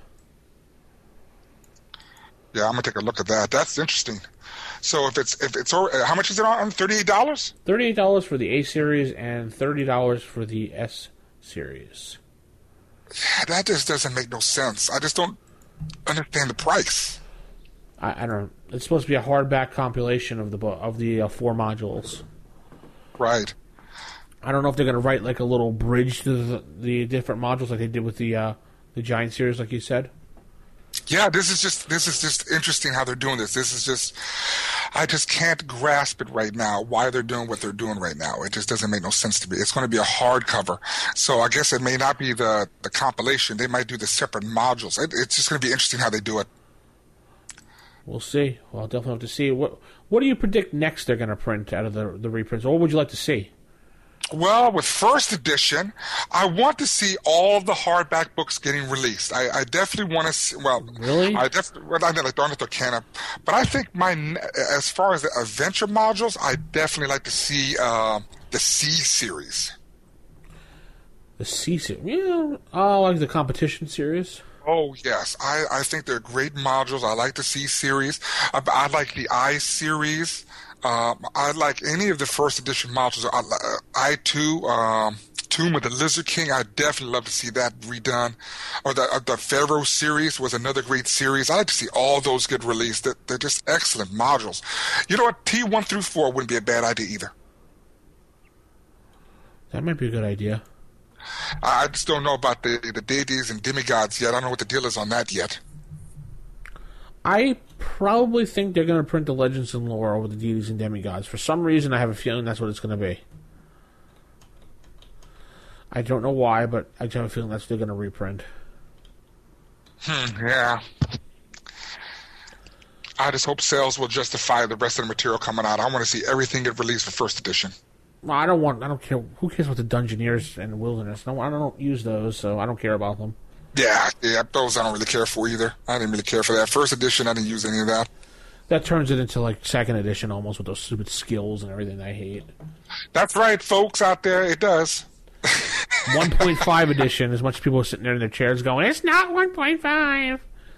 Yeah, I'm gonna take a look at that. That's interesting. So if it's how much is it on? $38? $38 for the A series and $30 for the S series. Yeah, that just doesn't make no sense. I just don't understand the price. I don't. It's supposed to be a hardback compilation of the four modules. Right. I don't know if they're going to write like a little bridge to the different modules like they did with the Giant series, like you said. Yeah, this is just interesting how they're doing this. I just can't grasp it right now, why they're doing what they're doing right now. It just doesn't make no sense to me. It's going to be a hardcover. So I guess it may not be the compilation. They might do the separate modules. It's just going to be interesting how they do it. We'll see. Well, I'll definitely have to see. What do you predict next they're going to print out of the reprints? Or what would you like to see? Well, with first edition, I want to see all the hardback books getting released. I definitely want to see. Well, really? I like darn it, they can't. But I think as far as the adventure modules, I definitely like to see the C series. The C series, yeah. Oh, like the competition series. Oh yes, I think they're great modules. I like the C series. I like the I series. I like any of the first edition modules. I2, Tomb of the Lizard King. I definitely love to see that redone. Or the Pharaoh series was another great series. I like to see all those get released. They're just excellent modules. You know what? T1 through 4 wouldn't be a bad idea either. That might be a good idea. I just don't know about the deities and demigods yet. I don't know what the deal is on that yet. I probably think they're going to print the Legends and Lore over the deities and demigods. For some reason, I have a feeling that's what it's going to be. I don't know why, but I just have a feeling that's what they're going to reprint. Yeah. I just hope sales will justify the rest of the material coming out. I want to see everything get released for first edition. Well, I don't care. Who cares about the Dungeoneers and Wilderness? No, I don't use those, so I don't care about them. Yeah, those I don't really care for either. I didn't really care for that. First edition, I didn't use any of that. That turns it into like second edition almost with those stupid skills and everything I hate. That's right, folks out there, it does. 1.5 edition, as much as people are sitting there in their chairs going, it's not 1.5.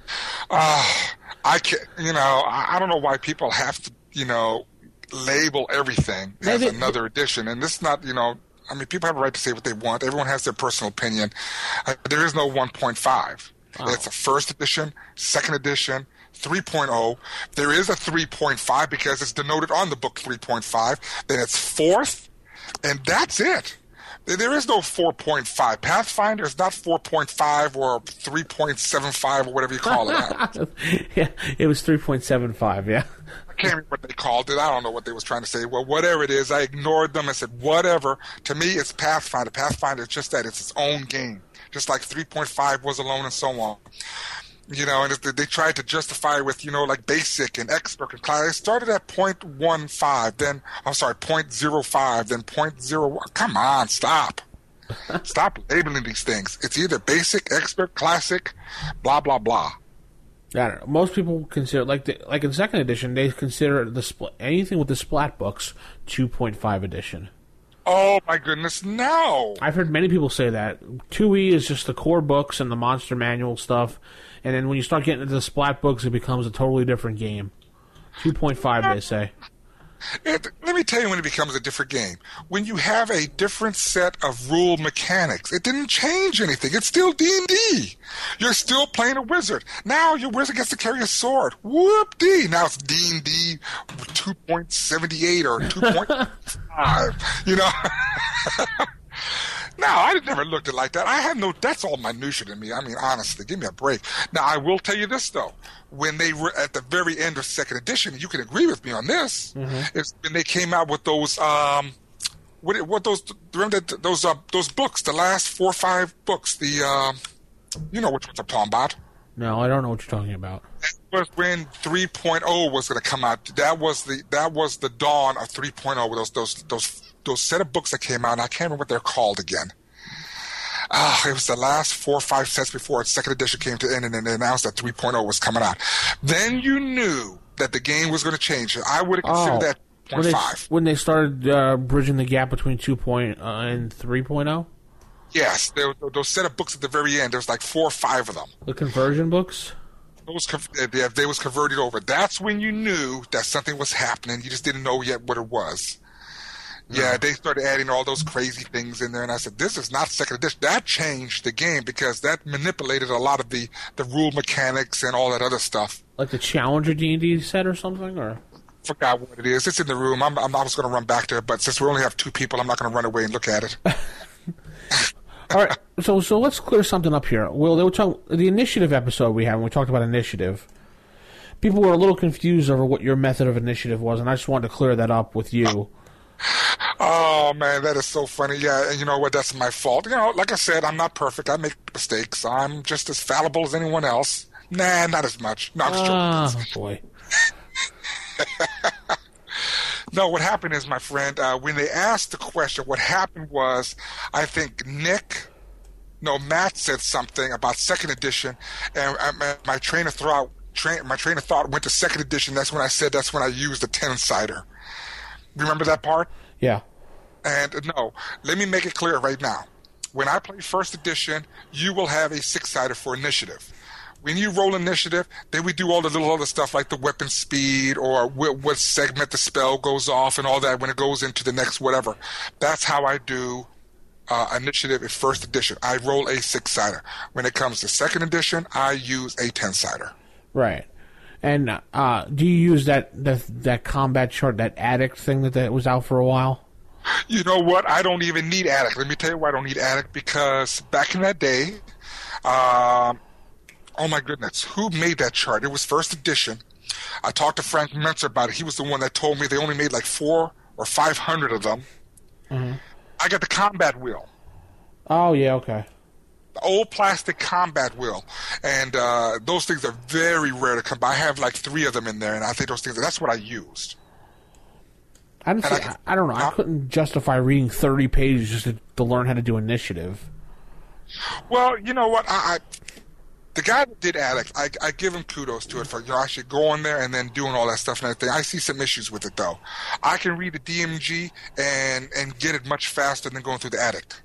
I can't, I don't know why people have to, label everything as another edition. And this is not, people have a right to say what they want. Everyone has their personal opinion. There is no 1.5. Oh. It's a first edition, second edition, 3.0. There is a 3.5 because it's denoted on the book 3.5. Then it's fourth, and that's it. There is no 4.5. Pathfinder is not 4.5 or 3.75 or whatever you call it. Yeah, it was 3.75, yeah. I can't remember what they called it. I don't know what they was trying to say. Well, whatever it is, I ignored them and said, whatever. To me, it's Pathfinder. Pathfinder is just that. It's its own game. Just like 3.5 was alone and so on. And they tried to justify it with, like basic and expert and class. They started at 0.15, then, 0.05, then 0.01. Come on, stop. Stop labeling these things. It's either basic, expert, classic, blah, blah, blah. I don't know. Most people consider, like in second edition, they consider anything with the Splat books 2.5 edition. Oh my goodness, no! I've heard many people say that 2E is just the core books and the monster manual stuff, and then when you start getting into the Splat books, it becomes a totally different game. 2.5, they say. Let me tell you when it becomes a different game. When you have a different set of rule mechanics, it didn't change anything. It's still D&D. You're still playing a wizard. Now your wizard gets to carry a sword. Whoop-dee. Now it's D&D 2.78 or 2.5. You know? No, I never looked at it like that. That's all minutia to me. I mean, honestly, give me a break. Now, I will tell you this, though. When they were at the very end of second edition, you can agree with me on this, is when they came out with those, remember those books, the last 4 or 5 books, you know which ones I'm talking about. No, I don't know what you're talking about. That was when 3.0 was going to come out. That was the dawn of 3.0 with those set of books that came out, and I can't remember what they're called again. It was the last 4 or 5 sets before second edition came to end, and then they announced that 3.0 was coming out. Then you knew that the game was going to change. I would have considered that 0.5. When they started bridging the gap between 2.0 and 3.0? Yes, those set of books at the very end. There was like 4 or 5 of them. The conversion books? They was converted over. That's when you knew that something was happening. You just didn't know yet what it was. Yeah, they started adding all those crazy things in there, and I said, this is not second edition. That changed the game because that manipulated a lot of the rule mechanics and all that other stuff. Like the Challenger D&D set or something? Or forgot what it is. It's in the room. I was going to run back there, but since we only have 2 people, I'm not going to run away and look at it. All right, so let's clear something up here. Will, they were talking the initiative episode we had when we talked about initiative. People were a little confused over what your method of initiative was, and I just wanted to clear that up with you. Oh, man, that is so funny. Yeah, and you know what? That's my fault. You know, like I said, I'm not perfect. I make mistakes. I'm just as fallible as anyone else. Nah, not as much. No, I'm just joking. Oh, boy. No, what happened is, my friend, when they asked the question, what happened was, I think Matt said something about second edition, and my train of thought went to second edition. That's when I used the 10-sider. Remember that part? Yeah. And no, let me make it clear right now. When I play first edition, you will have a 6-sider for initiative. When you roll initiative, then we do all the little other stuff like the weapon speed or what segment the spell goes off and all that when it goes into the next whatever. That's how I do initiative in first edition. I roll a 6-sider. When it comes to second edition, I use a 10-sider. Right. And do you use that combat chart, that addict thing that was out for a while? You know what? I don't even need addict. Let me tell you why I don't need addict. Because back in that day, oh my goodness, who made that chart? It was first edition. I talked to Frank Mentzer about it. He was the one that told me they only made like 400 or 500 of them. Mm-hmm. I got the combat wheel. Oh, yeah, okay. The old plastic combat wheel. And those things are very rare to come by. I have like 3 of them in there, and I think that's what I used. I don't know. I couldn't justify reading 30 pages just to learn how to do initiative. Well, you know what? The guy that did Addict, I give him kudos to it for actually going there and then doing all that stuff and everything. I see some issues with it, though. I can read the DMG and get it much faster than going through the Addict.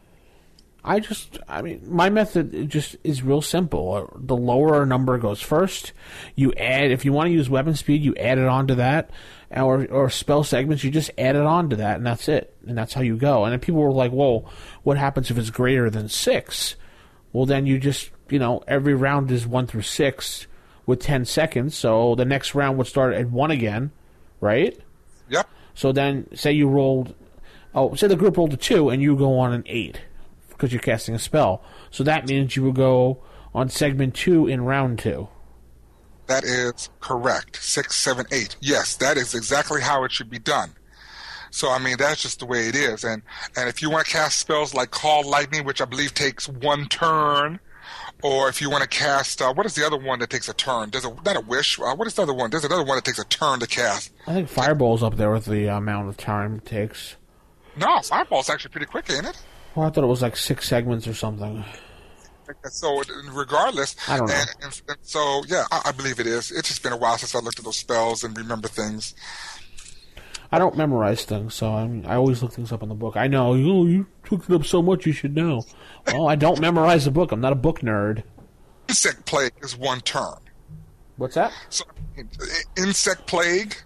My method just is real simple. The lower a number goes first. You add, if you want to use weapon speed, you add it onto that. Or spell segments, you just add it on to that, and that's it. And that's how you go. And then people were like, whoa, what happens if it's greater than 6? Well, then you just, every round is 1 through 6 with 10 seconds, so the next round would start at 1 again, right? Yep. So then, say the group rolled a 2, and you go on an 8, because you're casting a spell. So that means you will go on segment 2 in round 2. That is correct. 6, 7, 8. Yes, that is exactly how it should be done. So, that's just the way it is. And if you want to cast spells like Call Lightning, which I believe takes 1 turn, or if you want to cast, what is the other one that takes a turn? Not a wish. What is the other one? There's another one that takes a turn to cast. I think Fireball's up there with the amount of time it takes. No, Fireball's actually pretty quick, ain't it? Well, I thought it was like 6 segments or something. So, regardless, I don't know. And so, yeah, I believe it is. It's just been a while since I looked at those spells and remember things. I don't memorize things, so I always look things up in the book. I know, you took it up so much, you should know. Well, I don't memorize the book. I'm not a book nerd. Insect plague is 1 turn. What's that? So, insect plague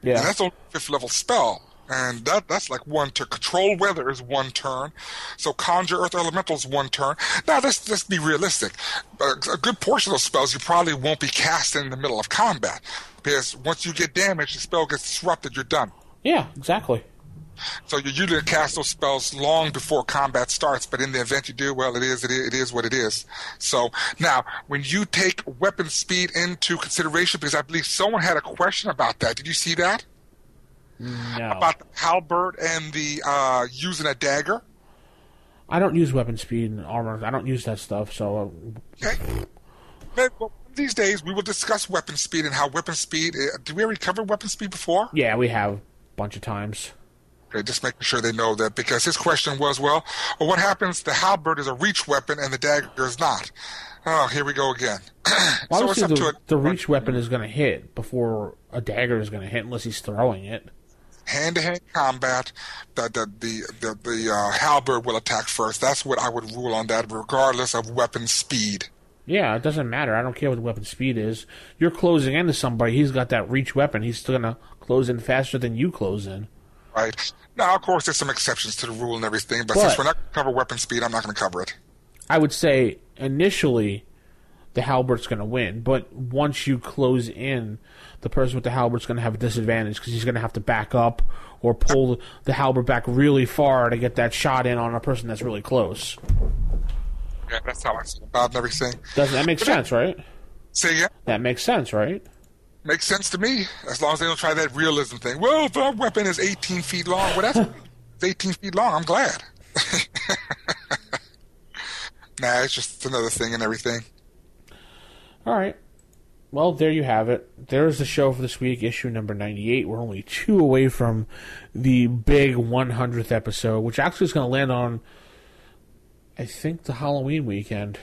Yeah. And that's only a 5th level spell. And that's like 1 turn. Control weather is 1 turn. So conjure earth elemental is 1 turn. Now, let's be realistic. A good portion of those spells you probably won't be casting in the middle of combat. Because once you get damaged, the spell gets disrupted, you're done. Yeah, exactly. So you usually cast those spells long before combat starts, but in the event you do, well, it is what it is. So now, when you take weapon speed into consideration, because I believe someone had a question about that. Did you see that? No. About the halberd and the using a dagger? I don't use weapon speed and armor. I don't use that stuff, so... Okay. Well, these days, we will discuss weapon speed and how weapon speed... Did we already cover weapon speed before? Yeah, we have a bunch of times. Okay, just making sure they know that, because his question was, well, what happens? The halberd is a reach weapon and the dagger is not. Oh, here we go again. Well, so the reach weapon is going to hit before a dagger is going to hit, unless he's throwing it. Hand-to-hand combat, the halberd will attack first. That's what I would rule on that, regardless of weapon speed. Yeah, it doesn't matter. I don't care what the weapon speed is. You're closing into somebody. He's got that reach weapon. He's still going to close in faster than you close in. Right. Now, of course, there's some exceptions to the rule and everything, but since we're not going to cover weapon speed, I'm not going to cover it. I would say, initially, the halberd's going to win, but once you close in, the person with the halberd's going to have a disadvantage because he's going to have to back up or pull the halberd back really far to get that shot in on a person that's really close. Yeah, that's how I see about and everything. Doesn't that make sense, right? Say again? That makes sense, right? Makes sense to me, as long as they don't try that realism thing. Well, if our weapon is 18 feet long, well, that's 18 feet long. I'm glad. Nah, it's just another thing and everything. All right. Well, there you have it. There's the show for this week, issue number 98. We're only 2 away from the big 100th episode, which actually is going to land on, I think, the Halloween weekend.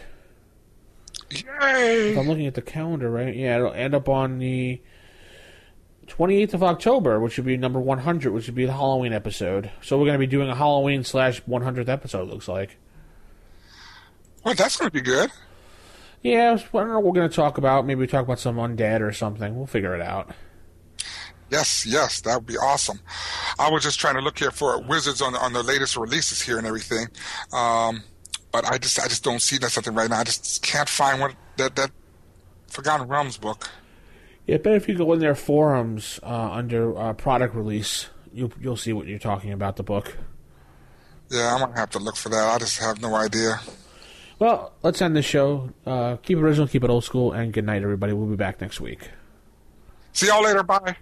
Yay! If I'm looking at the calendar, right? Yeah, it'll end up on the 28th of October, which would be number 100, which would be the Halloween episode. So we're going to be doing a Halloween / 100th episode, looks like. Well, that's going to be good. Yeah, I don't know what we're going to talk about. Maybe we talk about some undead or something. We'll figure it out. Yes, that would be awesome. I was just trying to look here for Wizards on the latest releases here and everything. But I just don't see that something right now. I just can't find one that Forgotten Realms book. Yeah, I bet if you go in their forums under product release, you'll see what you're talking about, the book. Yeah, I'm going to have to look for that. I just have no idea. Well, let's end the show. Keep it original, keep it old school, and good night, everybody. We'll be back next week. See y'all later. Bye.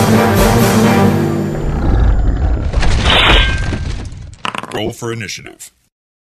Roll for initiative.